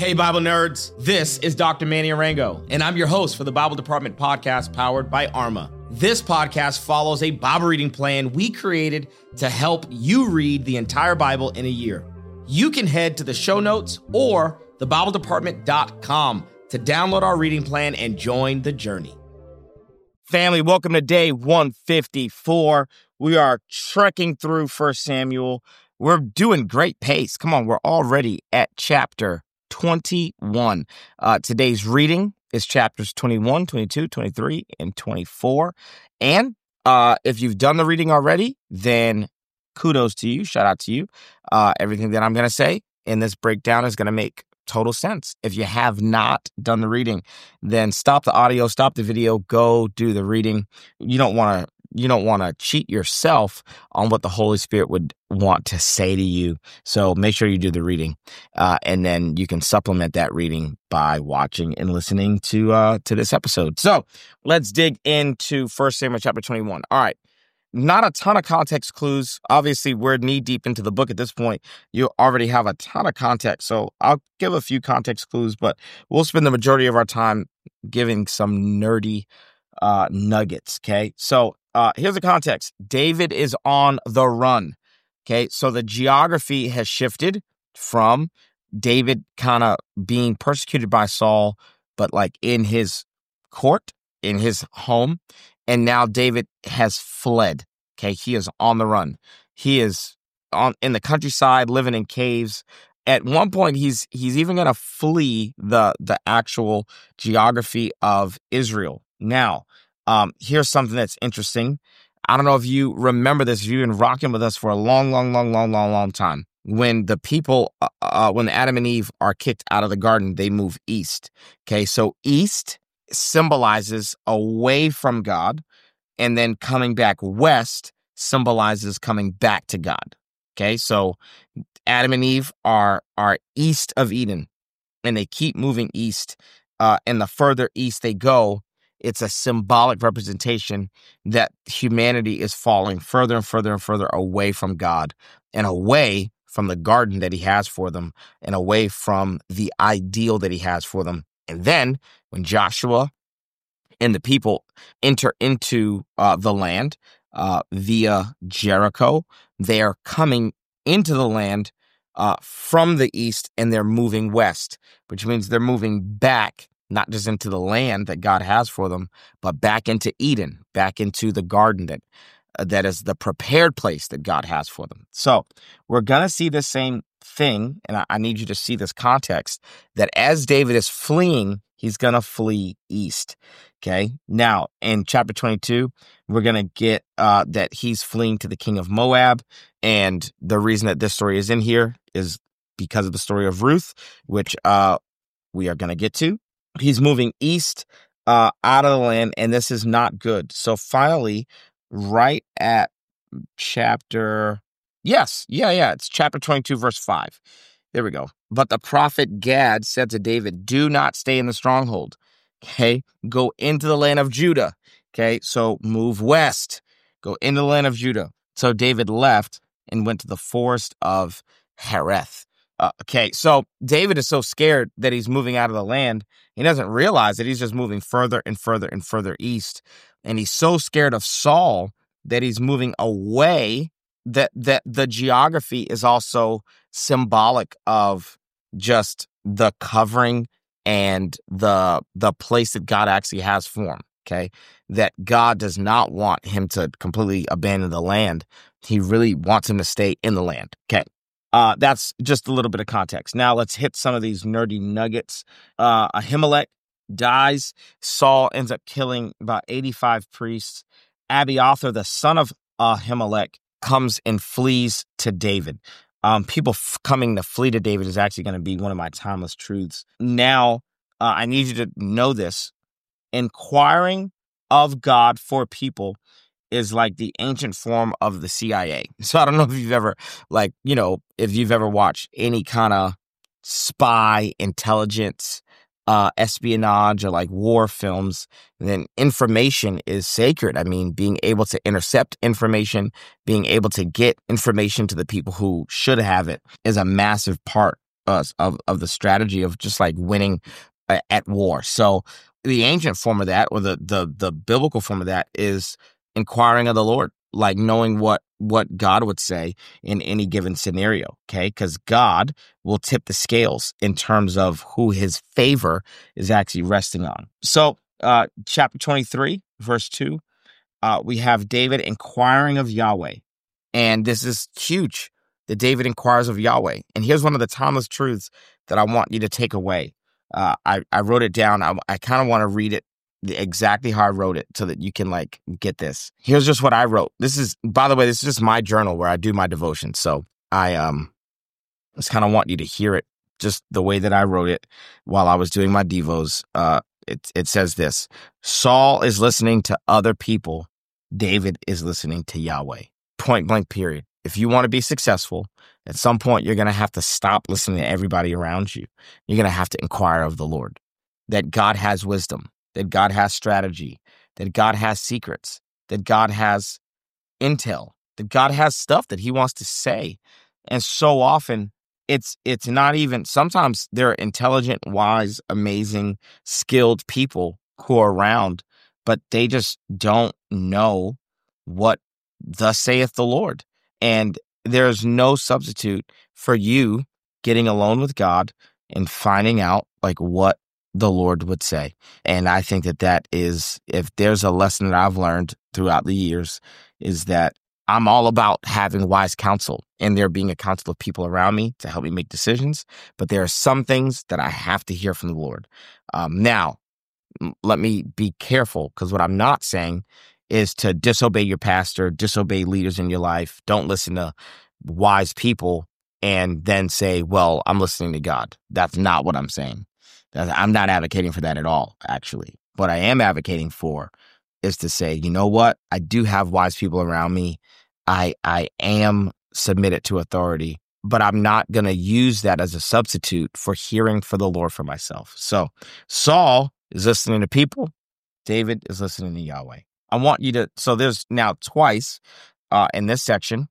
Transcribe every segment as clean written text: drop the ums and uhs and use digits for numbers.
Hey, Bible nerds. This is Dr. Manny Arango, and I'm your host for the Bible Department podcast powered by Arma. This podcast follows a Bible reading plan we created to help you read the entire Bible in a year. You can head to the show notes or thebibledepartment.com to download our reading plan and join the journey. Family, welcome to day 154. We are trekking through 1 Samuel. We're doing great pace. Come on, we're already at chapter 21. Today's reading is chapters 21, 22, 23, and 24. And if you've done the reading already, then kudos to you. Shout out to you. Everything that I'm going to say in this breakdown is going to make total sense. If you have not done the reading, then stop the audio, stop the video, go do the reading. You don't want to cheat yourself on what the Holy Spirit would want to say to you. So make sure you do the reading, and then you can supplement that reading by watching and listening to this episode. So let's dig into 1 Samuel chapter 21. All right. Not a ton of context clues. Obviously, we're knee deep into the book at this point. You already have a ton of context. So I'll give a few context clues, but we'll spend the majority of our time giving some nerdy nuggets. Okay. So here's the context. David is on the run. Okay. So the geography has shifted from David kind of being persecuted by Saul, but like in his court, in his home. And now David has fled. Okay, he is on the run. He is in the countryside, living in caves. At one point, he's even going to flee the actual geography of Israel. Now, here's something that's interesting. I don't know if you remember this. If you've been rocking with us for a long time. When the people, when Adam and Eve are kicked out of the garden, they move east. Okay, so east symbolizes away from God, and then coming back west symbolizes coming back to God. Okay, so Adam and Eve are east of Eden, and they keep moving east. And the further east they go, it's a symbolic representation that humanity is falling further and further and further away from God, and away from the garden that he has for them, and away from the ideal that he has for them. And then when Joshua and the people enter into the land via Jericho, they are coming into the land from the east, and they're moving west, which means they're moving back, not just into the land that God has for them, but back into Eden, back into the garden that is the prepared place that God has for them. So we're going to see the same thing, and I need you to see this context, that as David is fleeing, he's going to flee east. Okay. Now, in chapter 22, we're going to get that he's fleeing to the king of Moab. And the reason that this story is in here is because of the story of Ruth, which we are going to get to. He's moving east out of the land, and this is not good. So finally, right at it's chapter 22, verse 5. There we go. But the prophet Gad said to David, do not stay in the stronghold. Okay. Go into the land of Judah. Okay. So move west. Go into the land of Judah. So David left and went to the forest of Hereth. Okay. So David is so scared that he's moving out of the land. He doesn't realize that he's just moving further and further and further east. And he's so scared of Saul that he's moving away, that the geography is also symbolic of just the covering and the place that God actually has for him. Okay, that God does not want him to completely abandon the land. He really wants him to stay in the land. Okay, that's just a little bit of context. Now let's hit some of these nerdy nuggets. Ahimelech dies. Saul ends up killing about 85 priests. Abiathar, the son of Ahimelech, comes and flees to David. People coming to flee to David is actually going to be one of my timeless truths. Now, I need you to know this. Inquiring of God for people is like the ancient form of the CIA. So I don't know if you've ever, if you've ever watched any kind of spy, intelligence, espionage, or like war films, then information is sacred. I mean, being able to intercept information, being able to get information to the people who should have it is a massive part of the strategy of just like winning at war. So the ancient form of that, or the biblical form of that, is inquiring of the Lord, like knowing what God would say in any given scenario, okay? Because God will tip the scales in terms of who his favor is actually resting on. So chapter 23, verse 2, we have David inquiring of Yahweh. And this is huge, that David inquires of Yahweh. And here's one of the timeless truths that I want you to take away. I wrote it down. I kind of want to read it exactly how I wrote it so that you can like get this. Here's just what I wrote. This is, by the way, this is just my journal where I do my devotion. So I just kind of want you to hear it just the way that I wrote it while I was doing my devos. It says this: Saul is listening to other people. David is listening to Yahweh. Point blank, period. If you want to be successful, at some point, you're going to have to stop listening to everybody around you. You're going to have to inquire of the Lord, that God has wisdom, that God has strategy, that God has secrets, that God has intel, that God has stuff that he wants to say. And so often it's not even, sometimes there are intelligent, wise, amazing, skilled people who are around, but they just don't know what thus saith the Lord. And there's no substitute for you getting alone with God and finding out like what the Lord would say. And I think that is, if there's a lesson that I've learned throughout the years, is that I'm all about having wise counsel and there being a council of people around me to help me make decisions. But there are some things that I have to hear from the Lord. Now, let me be careful, because what I'm not saying is to disobey your pastor, disobey leaders in your life. Don't listen to wise people and then say, well, I'm listening to God. That's not what I'm saying. I'm not advocating for that at all, actually. What I am advocating for is to say, you know what? I do have wise people around me. I am submitted to authority, but I'm not going to use that as a substitute for hearing for the Lord for myself. So Saul is listening to people. David is listening to Yahweh. I want you to, so there's now twice in this section,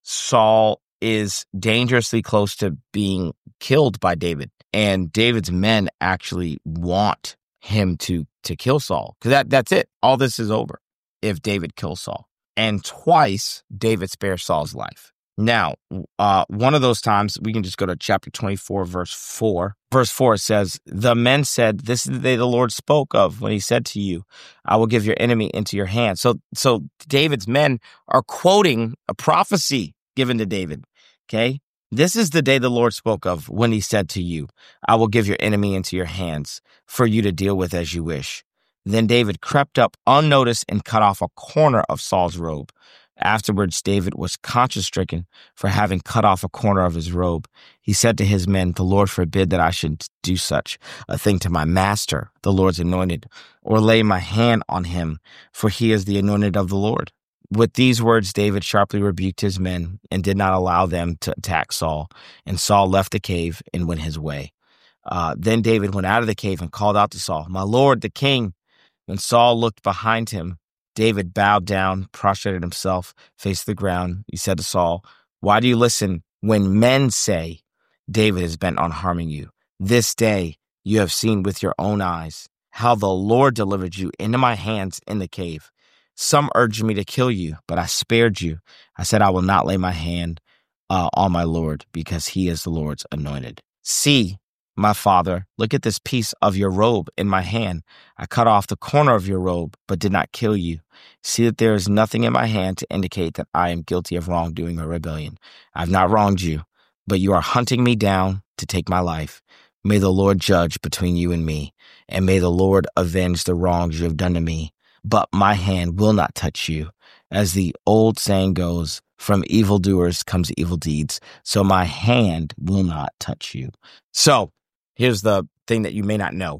Saul is dangerously close to being killed by David. And David's men actually want him to kill Saul, because that's it. All this is over if David kills Saul. And twice, David spares Saul's life. Now, one of those times, we can just go to chapter 24, verse 4. Verse 4 says, the men said, this is the day the Lord spoke of when he said to you, I will give your enemy into your hand. So David's men are quoting a prophecy given to David, okay? This is the day the Lord spoke of when he said to you, I will give your enemy into your hands for you to deal with as you wish. Then David crept up unnoticed and cut off a corner of Saul's robe. Afterwards, David was conscience-stricken for having cut off a corner of his robe. He said to his men, the Lord forbid that I should do such a thing to my master, the Lord's anointed, or lay my hand on him, for he is the anointed of the Lord. With these words, David sharply rebuked his men and did not allow them to attack Saul. And Saul left the cave and went his way. Then David went out of the cave and called out to Saul, my Lord, the king. When Saul looked behind him, David bowed down, prostrated himself, faced the ground. He said to Saul, why do you listen when men say David is bent on harming you? This day you have seen with your own eyes how the Lord delivered you into my hands in the cave. Some urged me to kill you, but I spared you. I said, I will not lay my hand on my Lord, because he is the Lord's anointed. See, my father, look at this piece of your robe in my hand. I cut off the corner of your robe, but did not kill you. See that there is nothing in my hand to indicate that I am guilty of wrongdoing or rebellion. I have not wronged you, but you are hunting me down to take my life. May the Lord judge between you and me, and may the Lord avenge the wrongs you have done to me. But my hand will not touch you. As the old saying goes, from evildoers comes evil deeds, so my hand will not touch you. So, here's the thing that you may not know.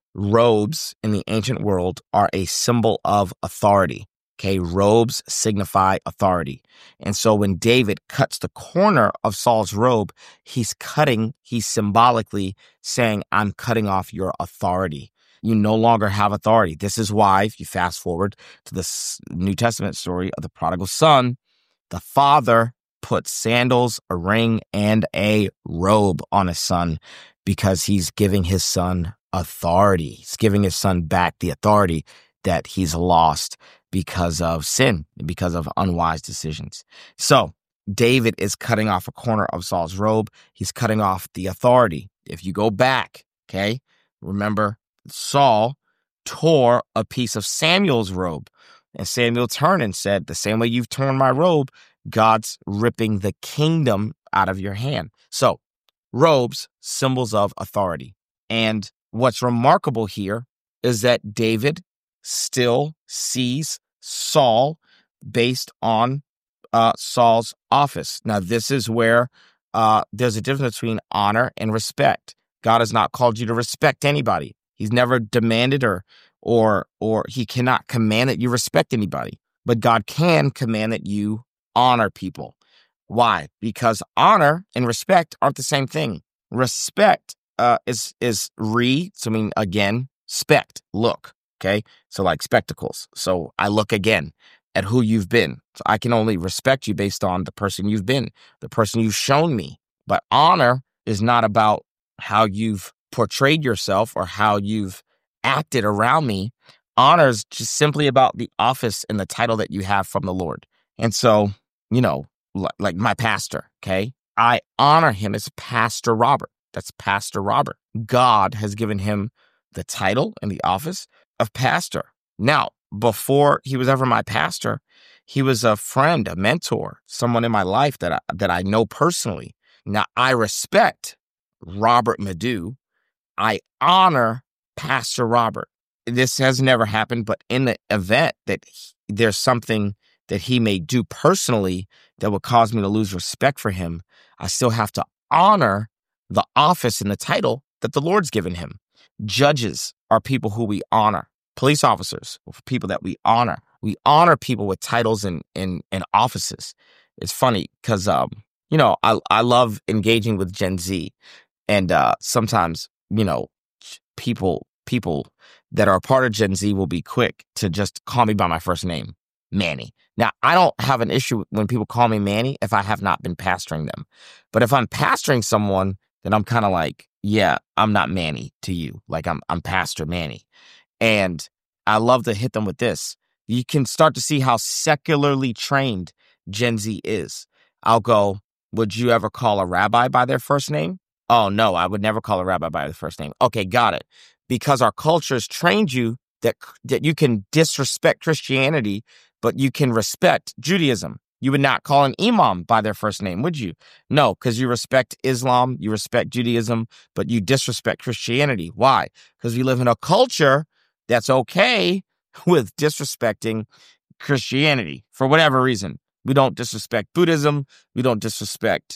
Robes in the ancient world are a symbol of authority. Okay, robes signify authority. And so when David cuts the corner of Saul's robe, he's symbolically saying, I'm cutting off your authority. You no longer have authority. This is why, if you fast forward to the New Testament story of the prodigal son, the father put sandals, a ring, and a robe on his son because he's giving his son authority. He's giving his son back the authority that he's lost because of sin, because of unwise decisions. So David is cutting off a corner of Saul's robe. He's cutting off the authority. If you go back, okay, remember Saul tore a piece of Samuel's robe. And Samuel turned and said, the same way you've torn my robe, God's ripping the kingdom out of your hand. So robes, symbols of authority. And what's remarkable here is that David still sees Saul based on Saul's office. Now, this is where there's a difference between honor and respect. God has not called you to respect anybody. He's never demanded or he cannot command that you respect anybody. But God can command that you honor people. Why? Because honor and respect aren't the same thing. Respect is so I mean, again, spect, look, okay? So like spectacles. So I look again at who you've been. So I can only respect you based on the person you've been, the person you've shown me. But honor is not about how you've portrayed yourself or how you've acted around me. Honor is just simply about the office and the title that you have from the Lord. And so, you know, like my pastor, okay? I honor him as Pastor Robert. That's Pastor Robert. God has given him the title and the office of pastor. Now, before he was ever my pastor, he was a friend, a mentor, someone in my life that I know personally. Now, I respect Robert Madu. I honor Pastor Robert. This has never happened, but in the event that there's something that he may do personally that would cause me to lose respect for him, I still have to honor the office and the title that the Lord's given him. Judges are people who we honor. Police officers are people that we honor. We honor people with titles and offices. It's funny because, you know, I love engaging with Gen Z. And sometimes, you know, people that are a part of Gen Z will be quick to just call me by my first name, Manny. Now, I don't have an issue when people call me Manny if I have not been pastoring them. But if I'm pastoring someone, then I'm kind of like, yeah, I'm not Manny to you. Like I'm Pastor Manny. And I love to hit them with this. You can start to see how secularly trained Gen Z is. I'll go, would you ever call a rabbi by their first name? Oh, no, I would never call a rabbi by their first name. Okay, got it. Because our culture has trained you that you can disrespect Christianity, but you can respect Judaism. You would not call an imam by their first name, would you? No, because you respect Islam, you respect Judaism, but you disrespect Christianity. Why? Because we live in a culture that's okay with disrespecting Christianity for whatever reason. We don't disrespect Buddhism. We don't disrespect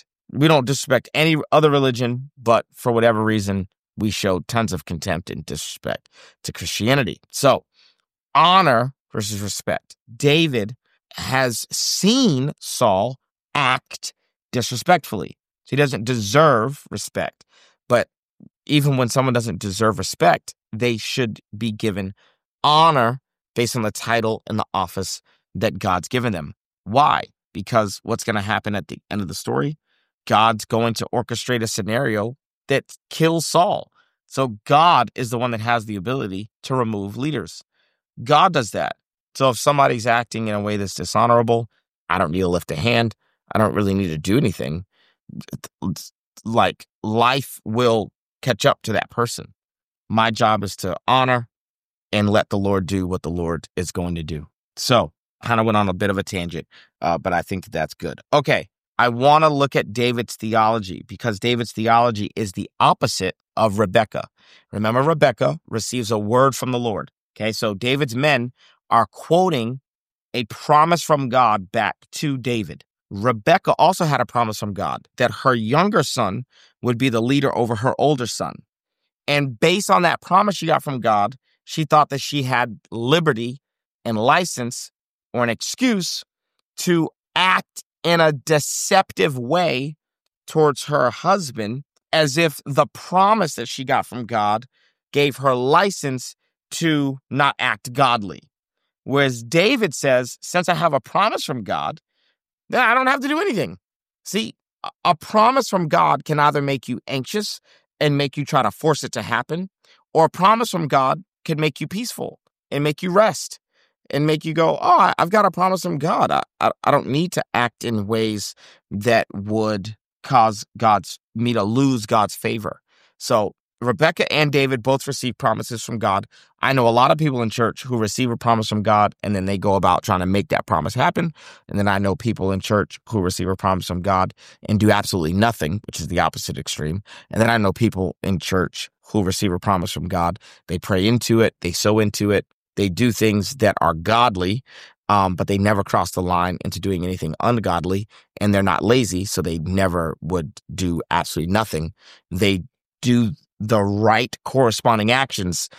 any other religion, but for whatever reason, we show tons of contempt and disrespect to Christianity. So honor versus respect. David has seen Saul act disrespectfully. So he doesn't deserve respect. But even when someone doesn't deserve respect, they should be given honor based on the title and the office that God's given them. Why? Because what's going to happen at the end of the story? God's going to orchestrate a scenario that kills Saul. So God is the one that has the ability to remove leaders. God does that. So if somebody's acting in a way that's dishonorable, I don't need to lift a hand. I don't really need to do anything. Like life will catch up to that person. My job is to honor and let the Lord do what the Lord is going to do. So kind of went on a bit of a tangent, but I think that's good. Okay. I want to look at David's theology because David's theology is the opposite of Rebekah. Remember, Rebekah receives a word from the Lord. Okay, so David's men are quoting a promise from God back to David. Rebekah also had a promise from God that her younger son would be the leader over her older son. And based on that promise she got from God, she thought that she had liberty and license or an excuse to act in a deceptive way towards her husband, as if the promise that she got from God gave her license to not act godly. Whereas David says, since I have a promise from God, then I don't have to do anything. See, a promise from God can either make you anxious and make you try to force it to happen, or a promise from God can make you peaceful and make you rest and make you go, oh, I've got a promise from God. I don't need to act in ways that would cause me to lose God's favor. So Rebecca and David both received promises from God. I know a lot of people in church who receive a promise from God and then they go about trying to make that promise happen. And then I know people in church who receive a promise from God and do absolutely nothing, which is the opposite extreme. And then I know people in church who receive a promise from God. They pray into it. They sow into it. They do things that are godly, but they never cross the line into doing anything ungodly. And they're not lazy, so they never would do absolutely nothing. They do the right corresponding actions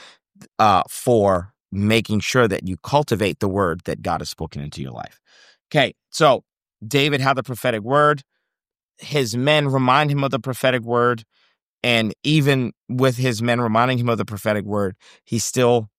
for making sure that you cultivate the word that God has spoken into your life. Okay, so David had the prophetic word. His men remind him of the prophetic word. And even with his men reminding him of the prophetic word, he still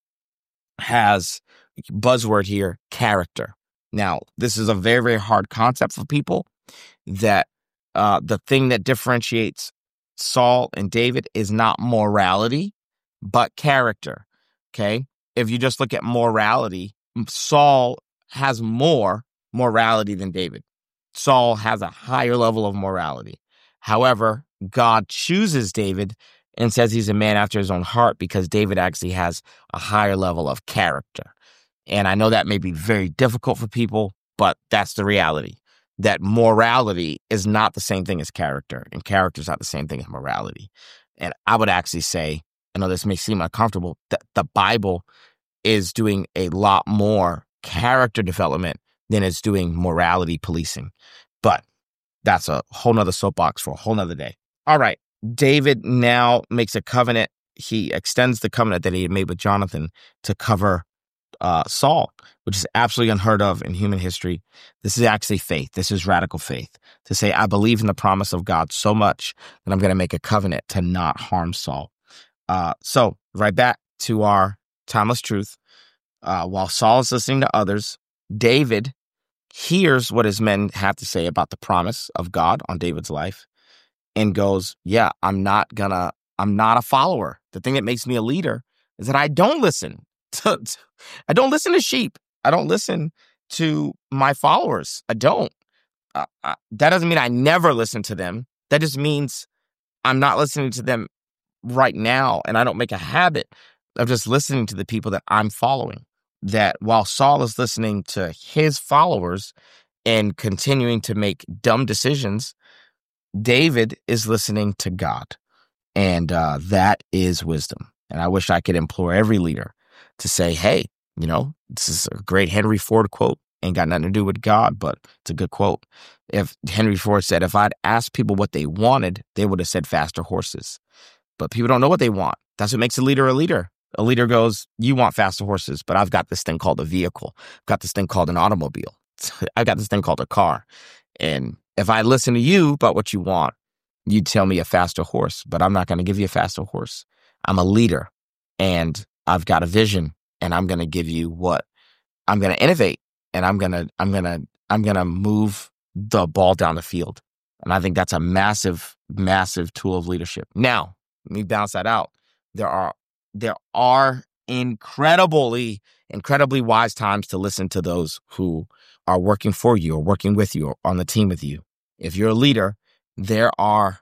has, buzzword here, character. Now, this is a very, very hard concept for people, that the thing that differentiates Saul and David is not morality, but character. Okay? If you just look at morality, Saul has more morality than David. Saul has a higher level of morality. However, God chooses David and says he's a man after his own heart because David actually has a higher level of character. And I know that may be very difficult for people, but that's the reality. That morality is not the same thing as character, and character is not the same thing as morality. And I would actually say, I know this may seem uncomfortable, that the Bible is doing a lot more character development than it's doing morality policing. But that's a whole nother soapbox for a whole nother day. All right. David now makes a covenant. He extends the covenant that he had made with Jonathan to cover Saul, which is absolutely unheard of in human history. This is actually faith. This is radical faith, to say, I believe in the promise of God so much that I'm going to make a covenant to not harm Saul. So right back to our timeless truth. While Saul is listening to others, David hears what his men have to say about the promise of God on David's life and goes, yeah, I'm not a follower. The thing that makes me a leader is that I don't listen I don't listen to sheep. I don't listen to my followers. I don't. That doesn't mean I never listen to them. That just means I'm not listening to them right now, and I don't make a habit of just listening to the people that I'm following. That while Saul is listening to his followers and continuing to make dumb decisions, David is listening to God. And that is wisdom. And I wish I could implore every leader to say, hey, this is a great Henry Ford quote. Ain't got nothing to do with God, but it's a good quote. If Henry Ford said, if I'd asked people what they wanted, they would have said faster horses. But people don't know what they want. That's what makes a leader a leader. A leader goes, you want faster horses, but I've got this thing called a vehicle. I've got this thing called an automobile. I've got this thing called a car. And if I listen to you about what you want, you'd tell me a faster horse, but I'm not going to give you a faster horse. I'm a leader and I've got a vision, and I'm going to give you what I'm going to innovate, and I'm going to move the ball down the field. And I think that's a massive, massive tool of leadership. Now, let me balance that out. There are incredibly wise times to listen to those who are working for you or working with you or on the team with you. If you're a leader, there are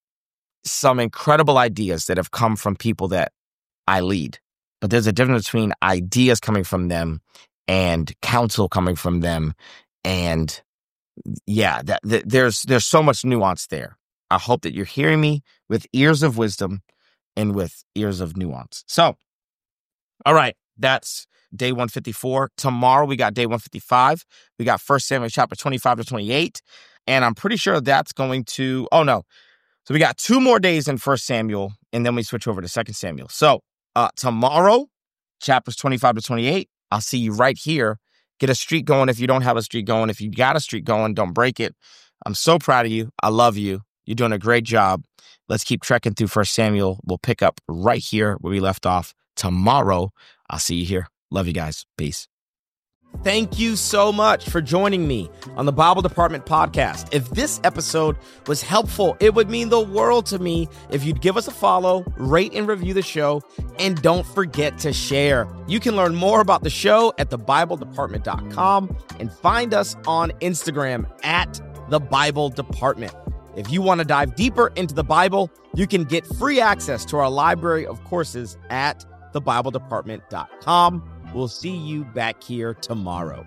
some incredible ideas that have come from people that I lead. But there's a difference between ideas coming from them and counsel coming from them. And yeah, there's so much nuance there. I hope that you're hearing me with ears of wisdom and with ears of nuance. So, all right, that's day 154. Tomorrow we got day 155. We got 1 Samuel chapter 25 to 28. And I'm pretty sure that's going to, So we got 2 more days in 1 Samuel, and then we switch over to 2 Samuel. So tomorrow, chapters 25 to 28, I'll see you right here. Get a streak going if you don't have a streak going. If you got a streak going, don't break it. I'm so proud of you. I love you. You're doing a great job. Let's keep trekking through 1 Samuel. We'll pick up right here where we left off tomorrow. I'll see you here. Love you guys. Peace. Thank you so much for joining me on the Bible Department podcast. If this episode was helpful, it would mean the world to me if you'd give us a follow, rate and review the show, and don't forget to share. You can learn more about the show at thebibledepartment.com and find us on Instagram at The Bible Department. If you want to dive deeper into the Bible, you can get free access to our library of courses at thebibledepartment.com. We'll see you back here tomorrow.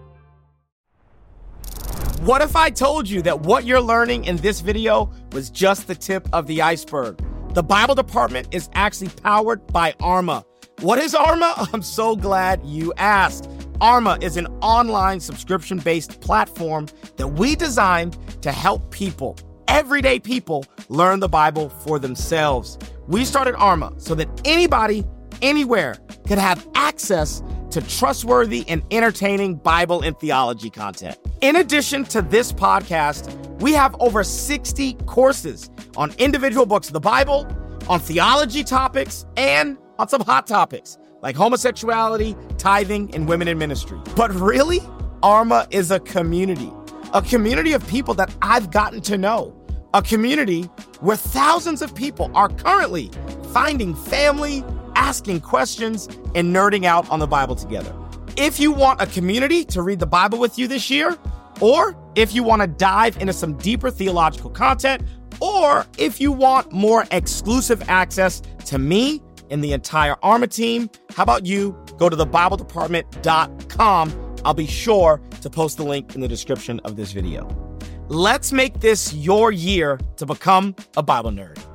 What if I told you that what you're learning in this video was just the tip of the iceberg? The Bible Department is actually powered by Arma. What is Arma? I'm so glad you asked. Arma is an online subscription-based platform that we designed to help people, everyday people, learn the Bible for themselves. We started Arma so that anybody, anywhere, could have access to trustworthy and entertaining Bible and theology content. In addition to this podcast, we have over 60 courses on individual books of the Bible, on theology topics, and on some hot topics like homosexuality, tithing, and women in ministry. But really, Arma is a community of people that I've gotten to know, a community where thousands of people are currently finding family, asking questions, and nerding out on the Bible together. If you want a community to read the Bible with you this year, or if you want to dive into some deeper theological content, or if you want more exclusive access to me and the entire Arma team, how about you go to thebibledepartment.com. I'll be sure to post the link in the description of this video. Let's make this your year to become a Bible nerd.